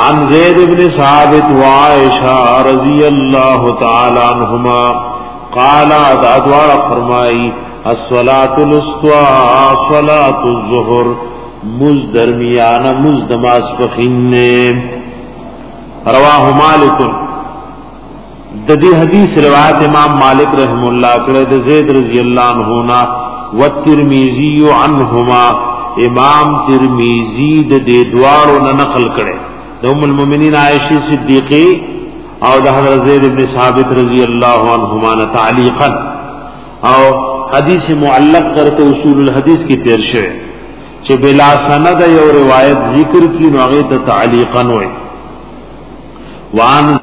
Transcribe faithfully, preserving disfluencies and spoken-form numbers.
وعن زید بن ثابت وعائشہ رضی اللہ تعالی عنہما قال ادوار فرمائی الصلاة الوسطى صلاة الظہر مز درمیان مز نماز پخین رواہ مالک ددی حدیث روایت امام مالک رحم اللہ کرے د زید رضی اللہ عنہ والترمذی عنہما امام ترمذی د دې دوارو نه نقل کړي د ام المؤمنین عائشہ صدیقہ او د حضرت زید بن ثابت رضی اللہ عنہما تعلیقا او حدیث معلق کرتے اصول الحدیث کی تیر شوه چې بلا سند یو روایت ذکر کی نو هغه ته تعلیقا وای وان